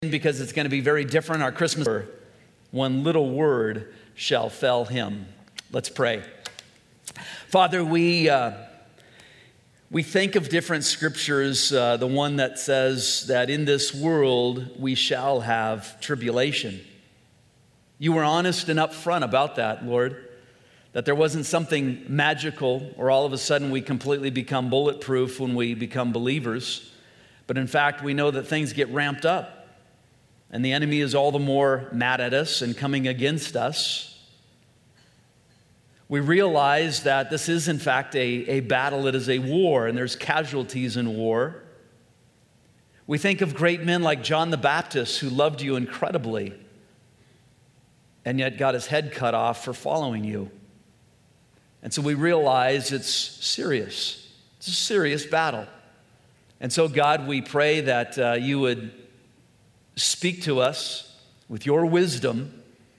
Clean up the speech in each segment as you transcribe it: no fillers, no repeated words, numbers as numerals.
because it's going to be very different. Our Christmas, one little word shall fell him. Let's pray. Father, we think of different scriptures, the one that says that in this world we shall have tribulation. You were honest and upfront about that, Lord, that there wasn't something magical or all of a sudden we completely become bulletproof when we become believers. But in fact, we know that things get ramped up. And the enemy is all the more mad at us and coming against us. We realize that this is, in fact, a battle. It is a war, and there's casualties in war. We think of great men like John the Baptist, who loved you incredibly, and yet got his head cut off for following you. And so we realize it's serious. It's a serious battle. And so, God, we pray that you would speak to us with your wisdom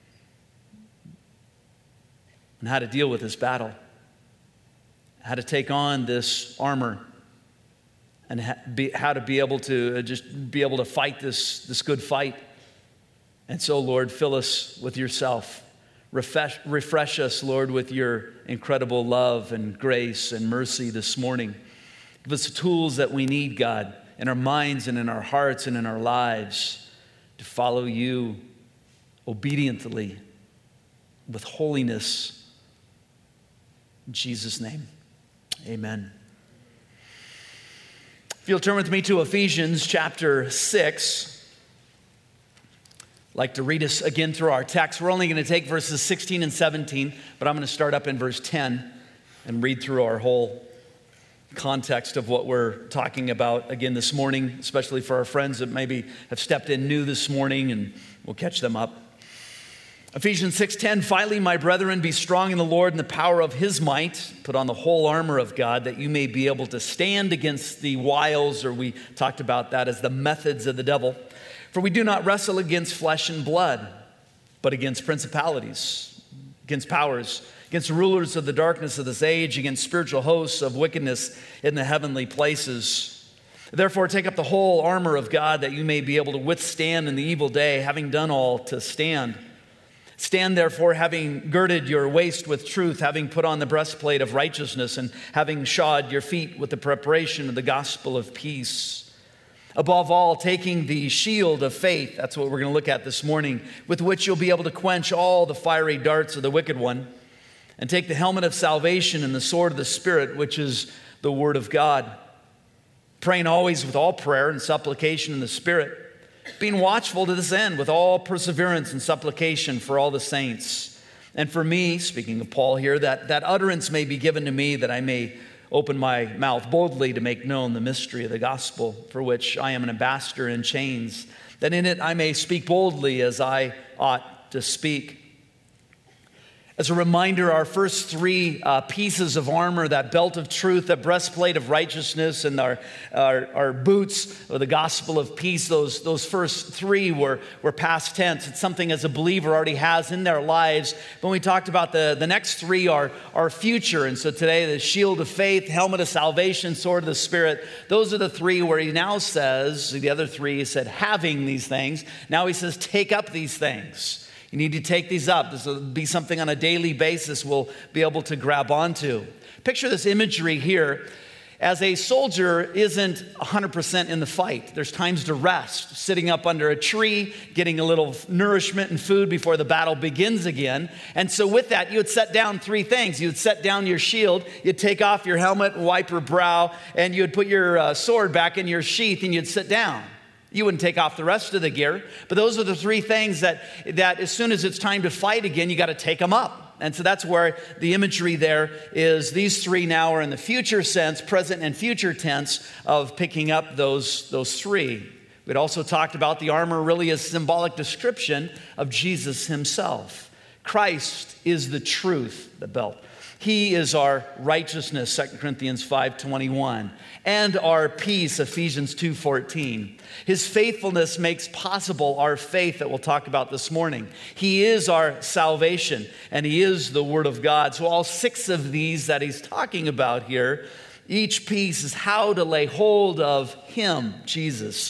on how to deal with this battle, how to take on this armor, and how to be able to fight this good fight. And so, Lord, fill us with yourself. Refresh us, Lord, with your incredible love and grace and mercy this morning. Give us the tools that we need, God, in our minds and in our hearts and in our lives, to follow you obediently with holiness. In Jesus' name, amen. If you'll turn with me to Ephesians chapter 6, I'd like to read us again through our text. We're only going to take verses 16 and 17, but I'm going to start up in verse 10 and read through our whole context of what we're talking about again this morning, especially for our friends that maybe have stepped in new this morning, and we'll catch them up. Ephesians 6:10, finally, my brethren, be strong in the Lord and the power of his might. Put on the whole armor of God that you may be able to stand against the wiles, or we talked about that as the methods of the devil. For we do not wrestle against flesh and blood, but against principalities, against powers, against rulers of the darkness of this age, against spiritual hosts of wickedness in the heavenly places. Therefore, take up the whole armor of God that you may be able to withstand in the evil day, having done all to stand. Stand therefore, having girded your waist with truth, having put on the breastplate of righteousness, and having shod your feet with the preparation of the gospel of peace. Above all, taking the shield of faith, that's what we're going to look at this morning, with which you'll be able to quench all the fiery darts of the wicked one. And take the helmet of salvation and the sword of the Spirit, which is the word of God. Praying always with all prayer and supplication in the Spirit. Being watchful to this end with all perseverance and supplication for all the saints. And for me, speaking of Paul here, that utterance may be given to me, that I may open my mouth boldly to make known the mystery of the gospel, for which I am an ambassador in chains, that in it I may speak boldly as I ought to speak. As a reminder, our first three pieces of armor, that belt of truth, that breastplate of righteousness, and our boots of the gospel of peace, those first three were past tense. It's something as a believer already has in their lives. But when we talked about the next three are our future. And so today, the shield of faith, helmet of salvation, sword of the Spirit, those are the three where he now says, the other three, he said, having these things. Now he says, take up these things. You need to take these up. This will be something on a daily basis we'll be able to grab onto. Picture this imagery here. As a soldier isn't 100% in the fight. There's times to rest, sitting up under a tree, getting a little nourishment and food before the battle begins again. And so with that, you would set down three things. You would set down your shield, you'd take off your helmet, wipe your brow, and you'd put your sword back in your sheath, and you'd sit down. You wouldn't take off the rest of the gear. But those are the three things that as soon as it's time to fight again, you got to take them up. And so that's where the imagery there is. These three now are in the future sense, present and future tense of picking up those three. We'd also talked about the armor really as symbolic description of Jesus himself. Christ is the truth, the belt. He is our righteousness, 2 Corinthians 5:21, and our peace, Ephesians 2:14. His faithfulness makes possible our faith that we'll talk about this morning. He is our salvation, and he is the Word of God. So all six of these that he's talking about here, each piece is how to lay hold of him, Jesus.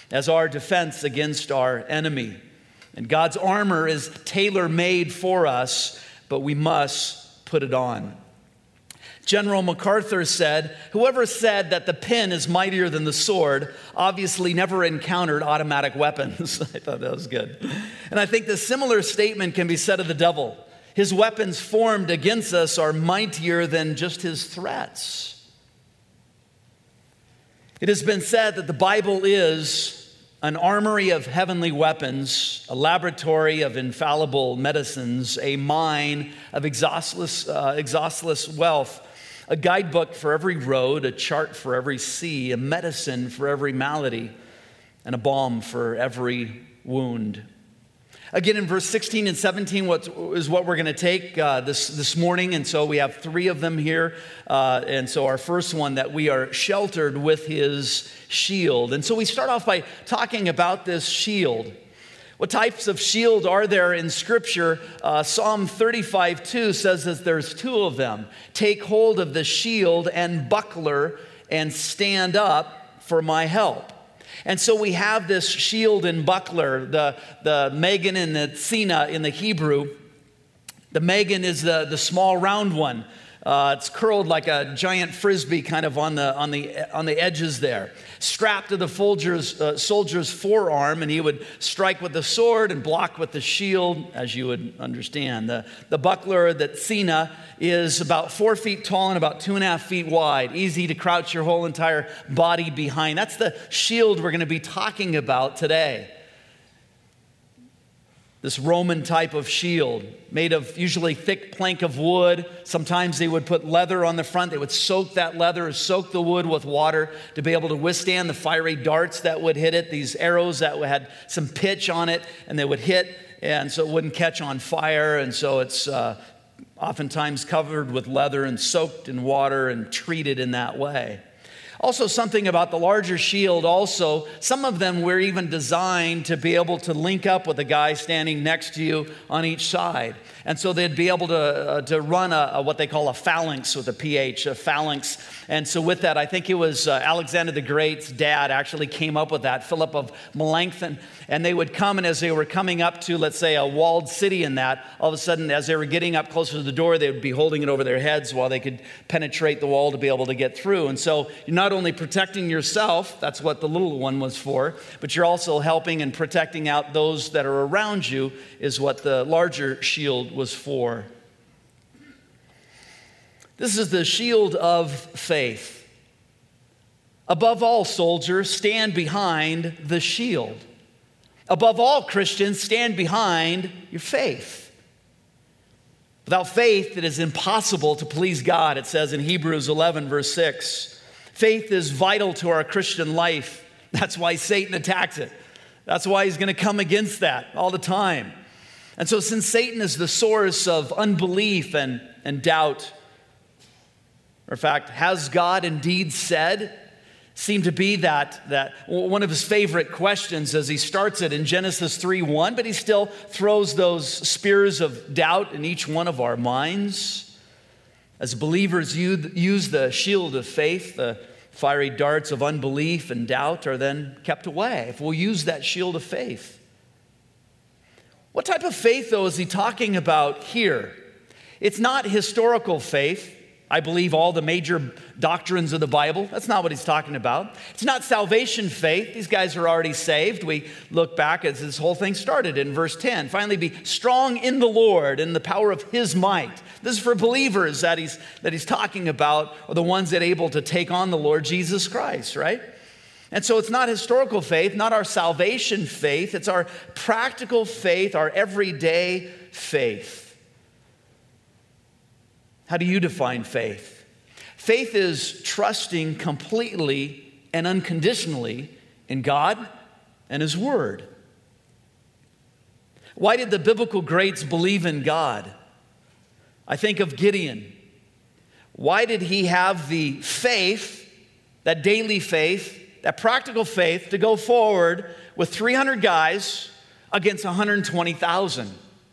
as our defense against our enemy. And God's armor is tailor-made for us, but we must put it on. General MacArthur said, "Whoever said that the pen is mightier than the sword obviously never encountered automatic weapons." I thought that was good. And I think the similar statement can be said of the devil. His weapons formed against us are mightier than just his threats. It has been said that the Bible is an armory of heavenly weapons, a laboratory of infallible medicines, a mine of exhaustless wealth, a guidebook for every road, a chart for every sea, a medicine for every malady, and a balm for every wound. Again, in verse 16 and 17 what we're going to take this morning. And so we have three of them here. And so our first one, that we are sheltered with his shield. And so we start off by talking about this shield. What types of shield are there in Scripture? Psalm 35:2 says that there's two of them. Take hold of the shield and buckler and stand up for my help. And so we have this shield and buckler, the Megan and the Tsina in the Hebrew. The Megan is the small round one. It's curled like a giant frisbee, kind of on the edges there, strapped to the soldier's forearm, and he would strike with the sword and block with the shield, as you would understand. The buckler, the Tsina, is about 4 feet tall and about 2.5 feet wide, easy to crouch your whole entire body behind. That's the shield we're going to be talking about today. This Roman type of shield, made of usually thick plank of wood. Sometimes they would put leather on the front. They would soak that leather, soak the wood with water to be able to withstand the fiery darts that would hit it, these arrows that had some pitch on it, and they would hit, and so it wouldn't catch on fire. And so it's oftentimes covered with leather and soaked in water and treated in that way. Also, something about the larger shield also, some of them were even designed to be able to link up with a guy standing next to you on each side. And so they'd be able to run what they call a phalanx with a PH, a phalanx. And so with that, I think it was Alexander the Great's dad actually came up with that, Philip of Melanchthon. And they would come, and as they were coming up to, let's say, a walled city in that, all of a sudden, as they were getting up closer to the door, they would be holding it over their heads while they could penetrate the wall to be able to get through. And so you're not only protecting yourself, that's what the little one was for, but you're also helping and protecting out those that are around you, is what the larger shield was for. This is the shield of faith. Above all, soldiers, stand behind the shield. Above all, Christians, stand behind your faith. Without faith, it is impossible to please God, it says in Hebrews 11, verse 6. Faith is vital to our Christian life. That's why Satan attacks it. That's why he's going to come against that all the time. And so since Satan is the source of unbelief and doubt, or in fact, has God indeed said, seemed to be that one of his favorite questions as he starts it in Genesis 3:1, but he still throws those spears of doubt in each one of our minds. As believers use the shield of faith, the fiery darts of unbelief and doubt are then kept away if we'll use that shield of faith. What type of faith, though, is he talking about here? It's not historical faith. I believe all the major doctrines of the Bible. That's not what he's talking about. It's not salvation faith. These guys are already saved. We look back as this whole thing started in verse 10. Finally, be strong in the Lord and the power of his might. This is for believers that he's talking about, or the ones that are able to take on the Lord Jesus Christ, right? And so it's not historical faith, not our salvation faith. It's our practical faith, our everyday faith. How do you define faith? Faith is trusting completely and unconditionally in God and his word. Why did the biblical greats believe in God? I think of Gideon. Why did he have the faith, that daily faith, that practical faith, to go forward with 300 guys against 120,000?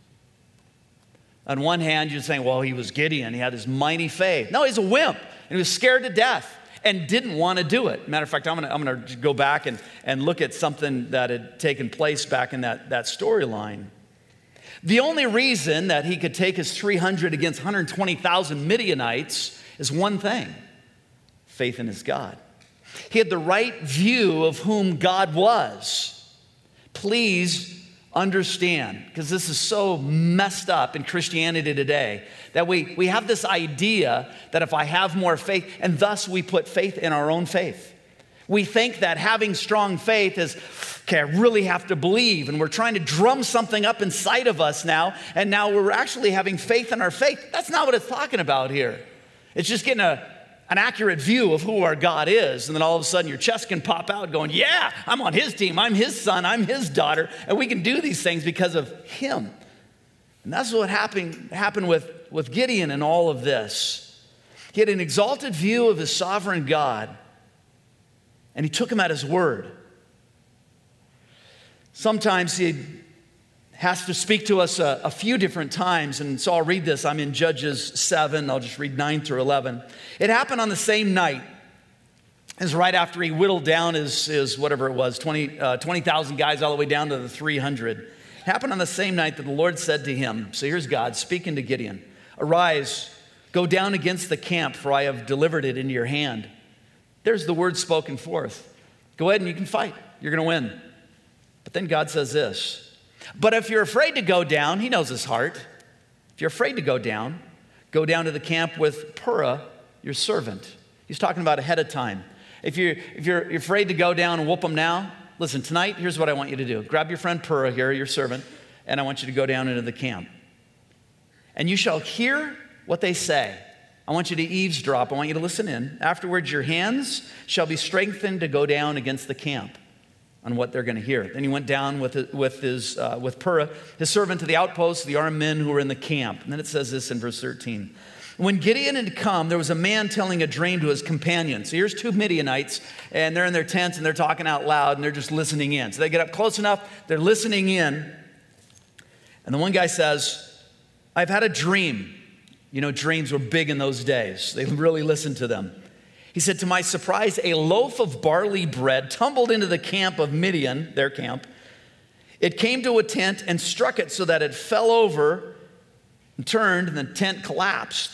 On one hand, you're saying, well, he was Gideon. He had this mighty faith. No, he's a wimp. And he was scared to death. and didn't want to do it. Matter of fact, I'm gonna go back and look at something that had taken place back in that storyline. The only reason that he could take his 300 against 120,000 Midianites is one thing: faith in his God. He had the right view of whom God was. Please understand, because this is so messed up in Christianity today, that we have this idea that if I have more faith, and thus we put faith in our own faith. We think that having strong faith is, okay, I really have to believe, and we're trying to drum something up inside of us now, and now we're actually having faith in our faith. That's not what it's talking about here. It's just getting an accurate view of who our God is, and then all of a sudden your chest can pop out going, yeah, I'm on his team, I'm his son, I'm his daughter, and we can do these things because of him. And that's what happened with Gideon in all of this. He had an exalted view of his sovereign God, and he took him at his word. Sometimes he has to speak to us a few different times, and so I'll read this. I'm in Judges 7. I'll just read 9 through 11. It happened on the same night. It was right after he whittled down his whatever it was, 20,000 guys all the way down to the 300. It happened on the same night that the Lord said to him, so here's God speaking to Gideon, "Arise, go down against the camp, for I have delivered it into your hand." There's the word spoken forth. Go ahead and you can fight. You're going to win. But then God says this: "But if you're afraid to go down," he knows his heart. "If you're afraid to go down to the camp with Purah, your servant." He's talking about ahead of time. If you're afraid to go down and whoop them now, listen, tonight, here's what I want you to do. Grab your friend Purah here, your servant, and I want you to go down into the camp. And you shall hear what they say. I want you to eavesdrop. I want you to listen in. Afterwards, your hands shall be strengthened to go down against the camp on what they're going to hear. Then he went down with Purah, his servant, to the outposts, the armed men who were in the camp. And then it says this in verse 13. When Gideon had come, there was a man telling a dream to his companions. So here's two Midianites, and they're in their tents, and they're talking out loud, and they're just listening in. So they get up close enough, they're listening in. And the one guy says, "I've had a dream." You know, dreams were big in those days. They really listened to them. He said, "To my surprise, a loaf of barley bread tumbled into the camp of Midian," their camp. "It came to a tent and struck it so that it fell over and turned, and the tent collapsed."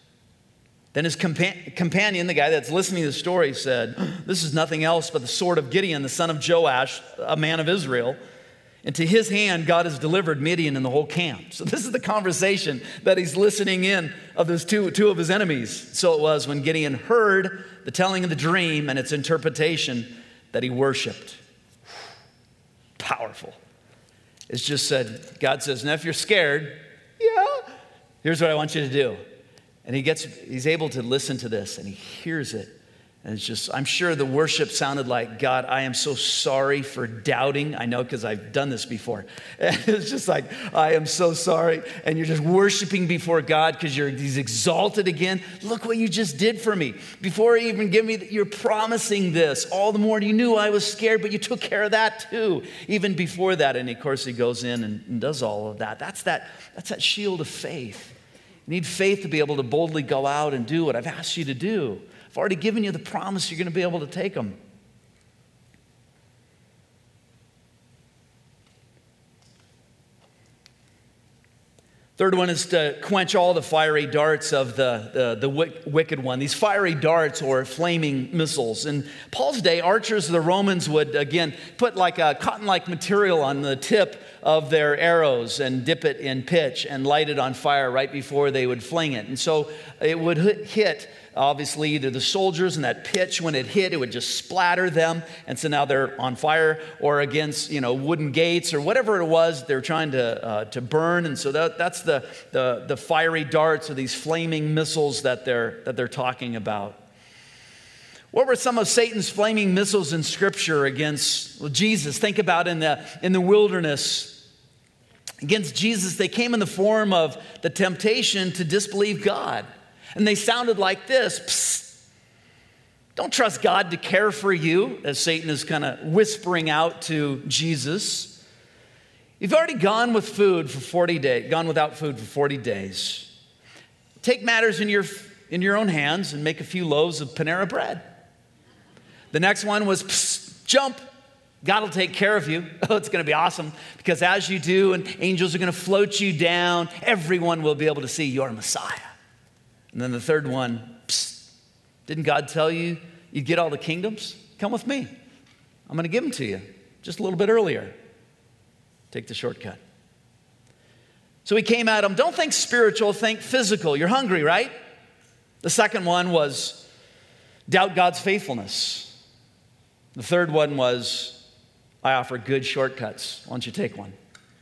Then his companion, the guy that's listening to the story, said, "This is nothing else but the sword of Gideon, the son of Joash, a man of Israel. And to his hand, God has delivered Midian and the whole camp." So this is the conversation that he's listening in of those two of his enemies. So it was when Gideon heard the telling of the dream and its interpretation that he worshiped. Powerful. It's just said, God says, "Now if you're scared, here's what I want you to do." And he's able to listen to this, and he hears it. And it's just, I'm sure the worship sounded like, "God, I am so sorry for doubting." I know, because I've done this before. And it's just like, "I am so sorry." And you're just worshiping before God because he's exalted again. "Look what you just did for me. Before you even give me, you're promising this. All the more you knew I was scared, but you took care of that too." Even before that. And of course, he goes in and does all of that. That's that shield of faith. You need faith to be able to boldly go out and do what I've asked you to do. I've already given you the promise you're going to be able to take them. Third one is to quench all the fiery darts of the wicked one. These fiery darts or flaming missiles. In Paul's day, archers of the Romans would, again, put like a cotton-like material on the tip of their arrows and dip it in pitch and light it on fire right before they would fling it. And so it would hit, obviously, either the soldiers, and that pitch, when it hit, it would just splatter them. And so now they're on fire, or against, wooden gates or whatever it was they're trying to burn. And so that's the fiery darts or these flaming missiles that they're talking about. What were some of Satan's flaming missiles in Scripture against Jesus? Think about in the wilderness. Against Jesus, they came in the form of the temptation to disbelieve God. And they sounded like this: "Psst, don't trust God to care for you," as Satan is kind of whispering out to Jesus. "You've already gone without food for 40 days. Take matters in your own hands and make a few loaves of Panera bread." The next one was, psst, jump. God will take care of you. Oh, it's going to be awesome because as you do, and angels are going to float you down, everyone will be able to see you're Messiah. And then the third one, psst, didn't God tell you you'd get all the kingdoms? Come with me. I'm going to give them to you just a little bit earlier. Take the shortcut. So he came at him, don't think spiritual, think physical. You're hungry, right? The second one was doubt God's faithfulness. The third one was, I offer good shortcuts. Why don't you take one?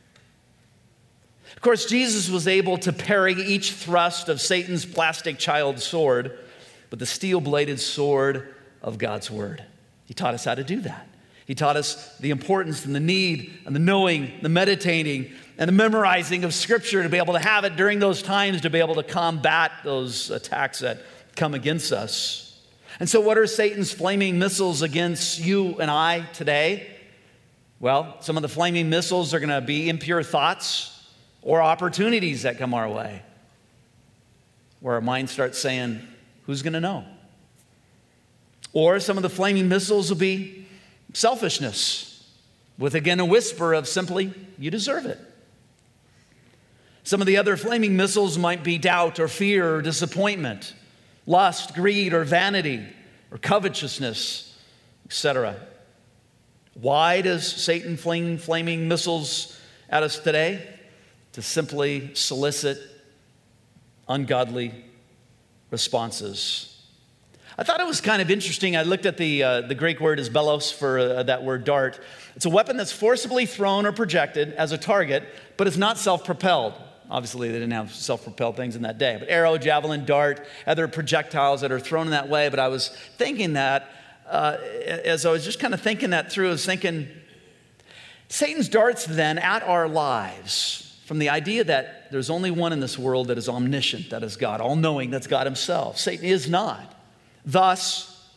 Of course, Jesus was able to parry each thrust of Satan's plastic child sword with the steel-bladed sword of God's word. He taught us how to do that. He taught us the importance and the need and the knowing, the meditating, and the memorizing of Scripture to be able to have it during those times to be able to combat those attacks that come against us. And so what are Satan's flaming missiles against you and I today? Well, some of the flaming missiles are going to be impure thoughts or opportunities that come our way, where our mind starts saying, who's going to know? Or some of the flaming missiles will be selfishness, with again a whisper of simply, you deserve it. Some of the other flaming missiles might be doubt or fear or disappointment, lust, greed, or vanity, or covetousness, etc. Why does Satan fling flaming missiles at us today? To simply solicit ungodly responses. I thought it was kind of interesting. I looked at the Greek word is belos for that word dart. It's a weapon that's forcibly thrown or projected as a target, but it's not self-propelled. Obviously, they didn't have self-propelled things in that day. But arrow, javelin, dart, other projectiles that are thrown in that way. But I was thinking that, as I was just kind of thinking that through, I was thinking, Satan's darts then at our lives, from the idea that there's only one in this world that is omniscient, that is God, all-knowing, that's God himself. Satan is not. Thus,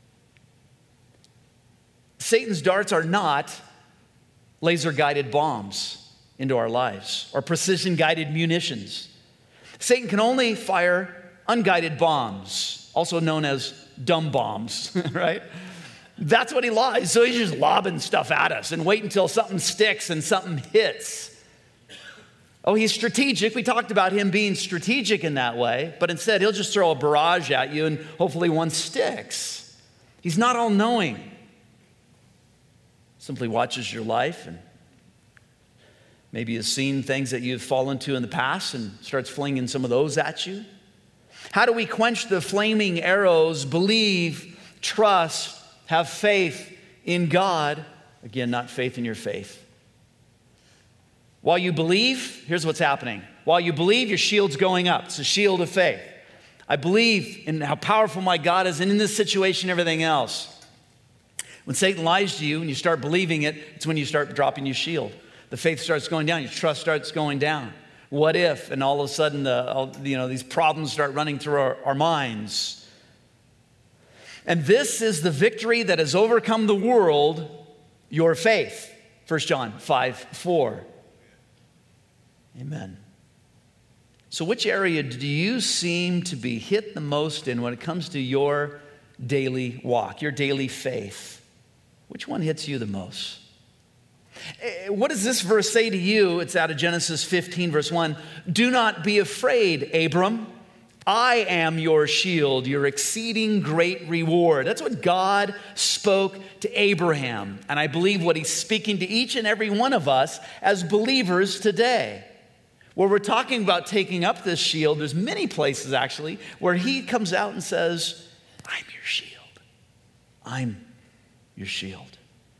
Satan's darts are not laser-guided bombs into our lives or precision-guided munitions. Satan can only fire unguided bombs, also known as dumb bombs, right? That's what he lies. So he's just lobbing stuff at us and wait until something sticks and something hits. Oh, he's strategic. We talked about him being strategic in that way, but instead he'll just throw a barrage at you and hopefully one sticks. He's not all-knowing. Simply watches your life and maybe has seen things that you've fallen to in the past and starts flinging some of those at you. How do we quench the flaming arrows, believe, trust, have faith in God? Again, not faith in your faith. While you believe, here's what's happening. While you believe, your shield's going up. It's a shield of faith. I believe in how powerful my God is, and in this situation, everything else. When Satan lies to you and you start believing it, it's when you start dropping your shield. The faith starts going down. Your trust starts going down. What if? And all of a sudden, these problems start running through our minds. And this is the victory that has overcome the world, your faith. 1 John 5:4. Amen. So which area do you seem to be hit the most in when it comes to your daily walk, your daily faith? Which one hits you the most? What does this verse say to you? It's out of Genesis 15, verse 1. Do not be afraid, Abram. I am your shield, your exceeding great reward. That's what God spoke to Abraham. And I believe what he's speaking to each and every one of us as believers today. Where we're talking about taking up this shield, there's many places actually where he comes out and says, I'm your shield. I'm your shield.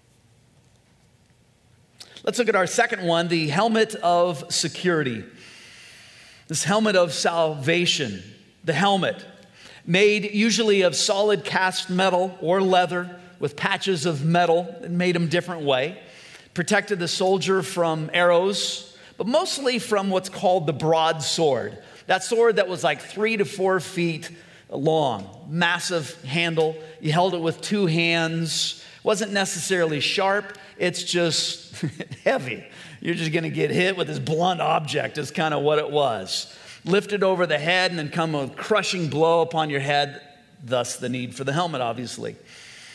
Let's look at our second one, the helmet of security. This helmet of salvation. The helmet, made usually of solid cast metal or leather with patches of metal that made them different way, protected the soldier from arrows, but mostly from what's called the broadsword. That sword that was like 3 to 4 feet long, massive handle. You held it with 2 hands. Wasn't necessarily sharp. It's just heavy. You're just going to get hit with this blunt object is kind of what it was. Lifted over the head and then come a crushing blow upon your head. Thus the need for the helmet, obviously.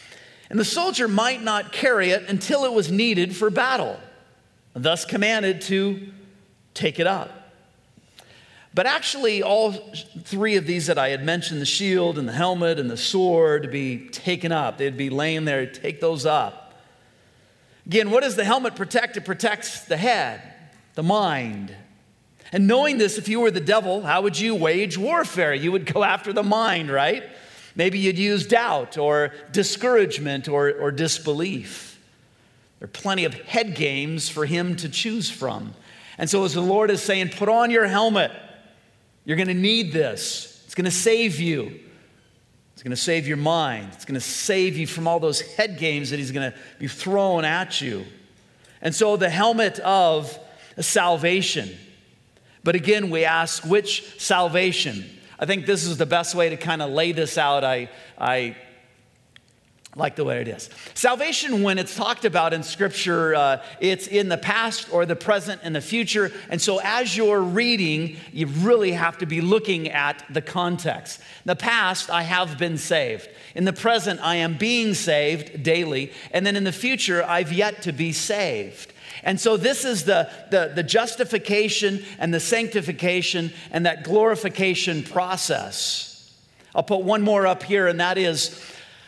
And the soldier might not carry it until it was needed for battle, thus commanded to take it up. But actually, all three of these that I had mentioned, the shield and the helmet and the sword, to be taken up. They'd be laying there, take those up. Again, what does the helmet protect? It protects the head, the mind. And knowing this, if you were the devil, how would you wage warfare? You would go after the mind, right? Maybe you'd use doubt or discouragement or disbelief. There are plenty of head games for him to choose from. And so as the Lord is saying, put on your helmet. You're going to need this. It's going to save you. It's going to save your mind. It's going to save you from all those head games that he's going to be throwing at you. And so the helmet of salvation. But again, we ask, which salvation? I think this is the best way to kind of lay this out. I like the way it is. Salvation, when it's talked about in Scripture, it's in the past or the present and the future. And so as you're reading, you really have to be looking at the context. In the past, I have been saved. In the present, I am being saved daily. And then in the future, I've yet to be saved. And so this is the justification and the sanctification and that glorification process. I'll put one more up here, and that is,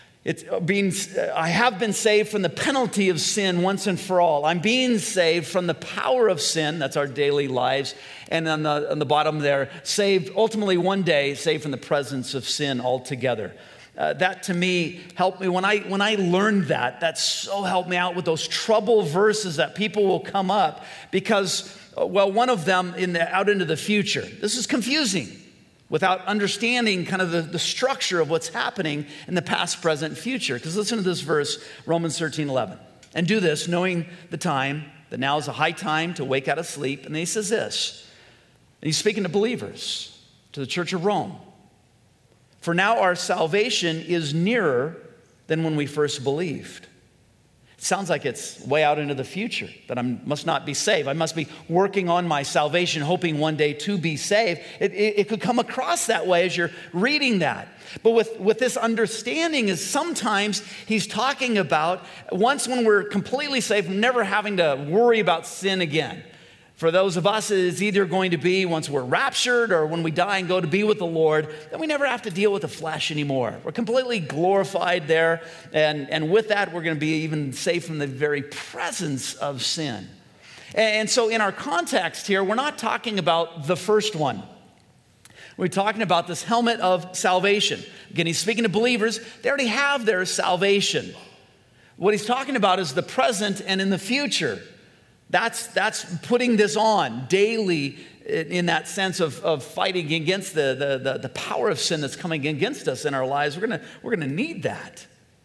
I have been saved from the penalty of sin once and for all. I'm being saved from the power of sin. That's our daily lives. And on the bottom there, saved ultimately one day, saved from the presence of sin altogether. That to me helped me when I learned that so helped me out with those trouble verses that people will come up because, one of them out into the future. This is confusing without understanding kind of the structure of what's happening in the past, present, future. Because listen to this verse, Romans 13:11. And do this, knowing the time, that now is a high time to wake out of sleep. And then he says this, and he's speaking to believers, to the church of Rome. For now our salvation is nearer than when we first believed. It sounds like it's way out into the future, that I must not be saved. I must be working on my salvation, hoping one day to be saved. It could come across that way as you're reading that. But with this understanding is sometimes he's talking about once when we're completely saved, never having to worry about sin again. For those of us, it's either going to be once we're raptured or when we die and go to be with the Lord, then we never have to deal with the flesh anymore. We're completely glorified there. And with that, we're going to be even safe from the very presence of sin. And so in our context here, we're not talking about the first one. We're talking about this helmet of salvation. Again, he's speaking to believers. They already have their salvation. What he's talking about is the present and in the future. That's putting this on daily in that sense of fighting against the power of sin that's coming against us in our lives. We're gonna need that.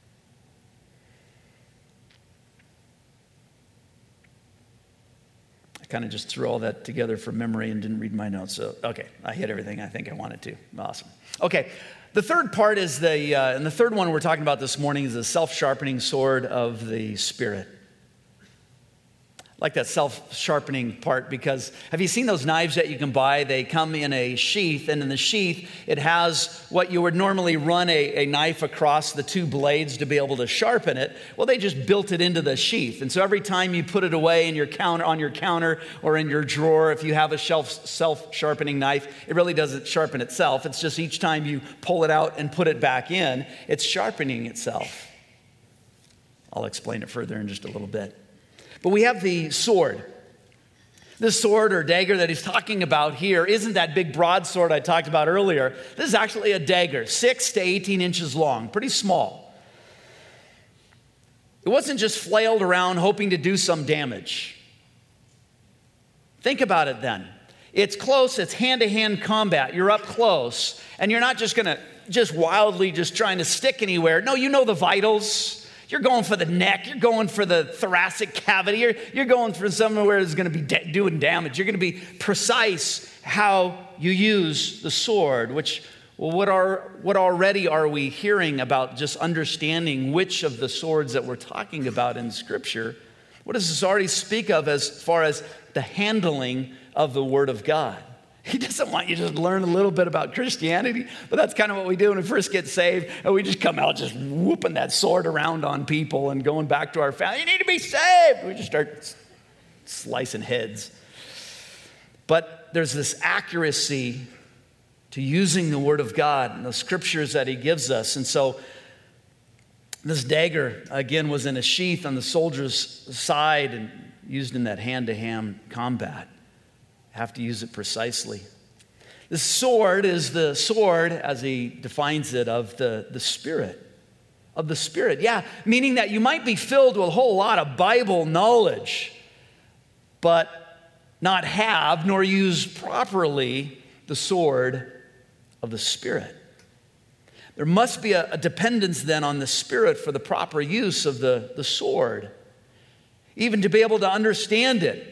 I kind of just threw all that together from memory and didn't read my notes. So okay, I hit everything I think I wanted to. Awesome. Okay, the third part is and the third one we're talking about this morning is the self-sharpening sword of the Spirit. Like that self-sharpening part, because have you seen those knives that you can buy? They come in a sheath, and in the sheath, it has what you would normally run a knife across the two blades to be able to sharpen it. Well, they just built it into the sheath. And so every time you put it away on your counter or in your drawer, if you have a self-sharpening knife, it really doesn't sharpen itself. It's just each time you pull it out and put it back in, it's sharpening itself. I'll explain it further in just a little bit. But we have the sword. This sword or dagger that he's talking about here isn't that big broadsword I talked about earlier. This is actually a dagger, 6 to 18 inches long, pretty small. It wasn't just flailed around hoping to do some damage. Think about it then. It's close, it's hand-to-hand combat. You're up close, and you're not just going to wildly trying to stick anywhere. No, you know the vitals. You're going for the neck. You're going for the thoracic cavity. You're going for somewhere that's going to be doing damage. You're going to be precise how you use the sword, what already are we hearing about just understanding which of the swords that we're talking about in Scripture? What does this already speak of as far as the handling of the Word of God? He doesn't want you to just learn a little bit about Christianity, but that's kind of what we do when we first get saved. And we just come out just whooping that sword around on people and going back to our family. You need to be saved. We just start slicing heads. But there's this accuracy to using the Word of God and the scriptures that He gives us. And so this dagger, again, was in a sheath on the soldier's side and used in that hand-to-hand combat. Have to use it precisely. The sword is the sword, as he defines it, of the Spirit. Of the Spirit, yeah. Meaning that you might be filled with a whole lot of Bible knowledge, but not have nor use properly the sword of the Spirit. There must be a dependence then on the Spirit for the proper use of the sword, even to be able to understand it.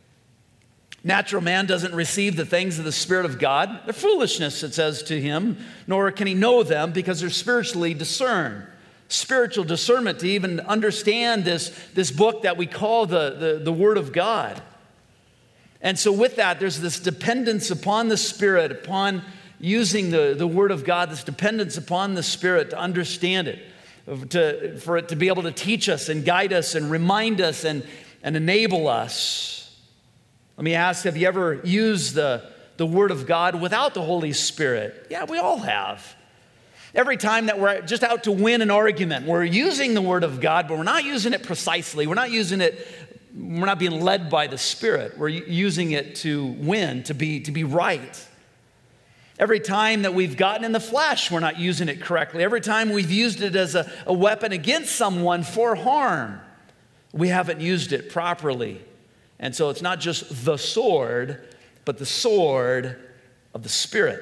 Natural man doesn't receive the things of the Spirit of God. They're foolishness, it says to him, nor can he know them because they're spiritually discerned. Spiritual discernment to even understand this book that we call the Word of God. And so with that, there's this dependence upon the Spirit, upon using the Word of God, this dependence upon the Spirit to understand it, for it to be able to teach us and guide us and remind us and enable us. Let me ask, have you ever used the Word of God without the Holy Spirit? Yeah, we all have. Every time that we're just out to win an argument, we're using the Word of God, but we're not using it precisely. We're not being led by the Spirit. We're using it to win, to be right. Every time that we've gotten in the flesh, we're not using it correctly. Every time we've used it as a weapon against someone for harm, we haven't used it properly. And so it's not just the sword, but the sword of the Spirit,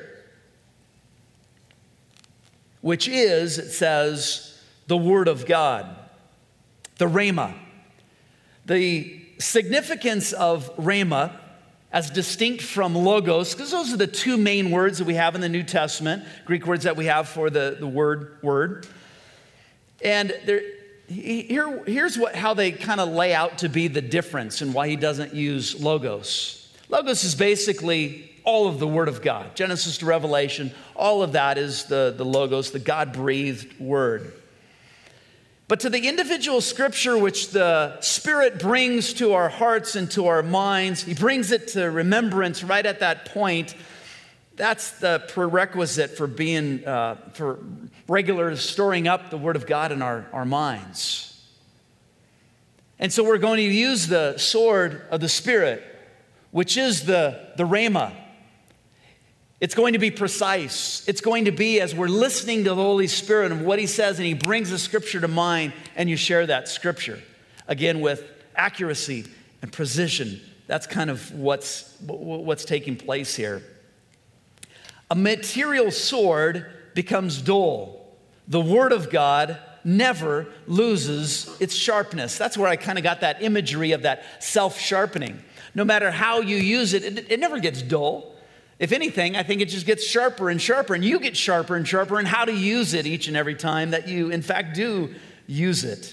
which is, it says, the Word of God, the Rhema. The significance of Rhema, as distinct from logos, because those are the two main words that we have in the New Testament, Greek words that we have for the word. And here's how they kind of lay out to be the difference and why he doesn't use logos. Logos is basically all of the Word of God. Genesis to Revelation, all of that is the logos, the God-breathed Word. But to the individual scripture which the Spirit brings to our hearts and to our minds, he brings it to remembrance right at that point. That's the prerequisite for being, for regular storing up the Word of God in our minds. And so we're going to use the sword of the Spirit, which is the Rhema. It's going to be precise. It's going to be as we're listening to the Holy Spirit and what He says, and He brings the Scripture to mind, and you share that Scripture. Again, with accuracy and precision. That's kind of what's taking place here. A material sword becomes dull. The Word of God never loses its sharpness. That's where I kind of got that imagery of that self-sharpening. No matter how you use it, it never gets dull. If anything, I think it just gets sharper and sharper, and you get sharper and sharper in how to use it each and every time that you, in fact, do use it.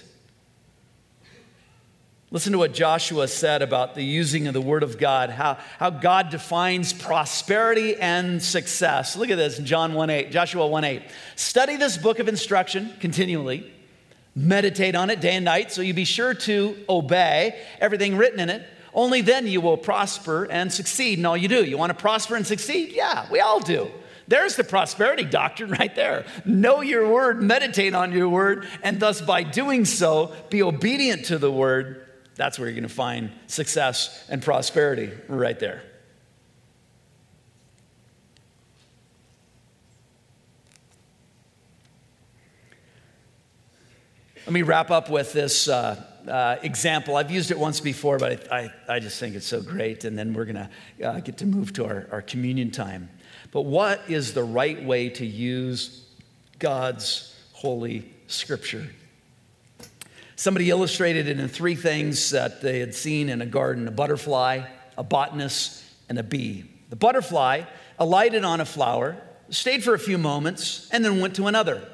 Listen to what Joshua said about the using of the Word of God, how God defines prosperity and success. Look at this in Joshua 1:8. Study this book of instruction continually. Meditate on it day and night, so you be sure to obey everything written in it. Only then you will prosper and succeed in all you do. You want to prosper and succeed? Yeah, we all do. There's the prosperity doctrine right there. Know your word, meditate on your word, and thus by doing so, be obedient to the word. That's where you're going to find success and prosperity right there. Let me wrap up with this example. I've used it once before, but I just think it's so great. And then we're going to get to move to our communion time. But what is the right way to use God's holy scripture? Somebody illustrated it in three things that they had seen in a garden: a butterfly, a botanist, and a bee. The butterfly alighted on a flower, stayed for a few moments, and then went to another,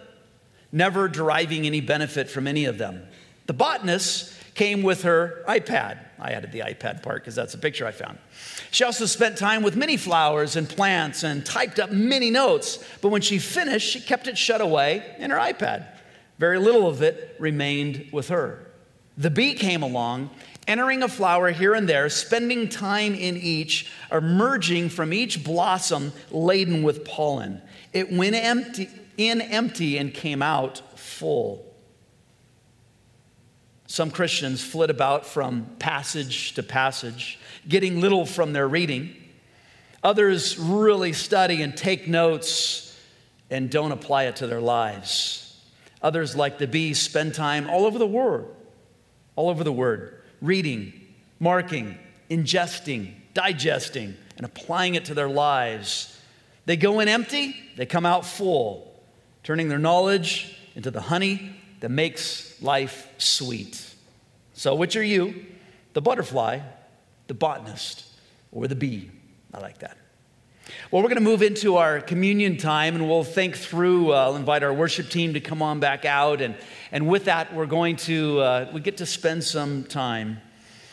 never deriving any benefit from any of them. The botanist came with her iPad I added the iPad part because that's a picture I found. She also spent time with many flowers and plants and typed up many notes. But when she finished, she kept it shut away in her iPad. Very little of it remained with her. The bee came along, entering a flower here and there, spending time in each, emerging from each blossom laden with pollen. It went empty and came out full. Some Christians flit about from passage to passage, getting little from their reading. Others really study and take notes and don't apply it to their lives. Others, like the bee, spend time all over the Word, reading, marking, ingesting, digesting, and applying it to their lives. They go in empty, they come out full, turning their knowledge into the honey that makes life sweet. So which are you, the butterfly, the botanist, or the bee? I like that. Well, we're going to move into our communion time, and we'll think through. I'll invite our worship team to come on back out, and with that, we're going to we get to spend some time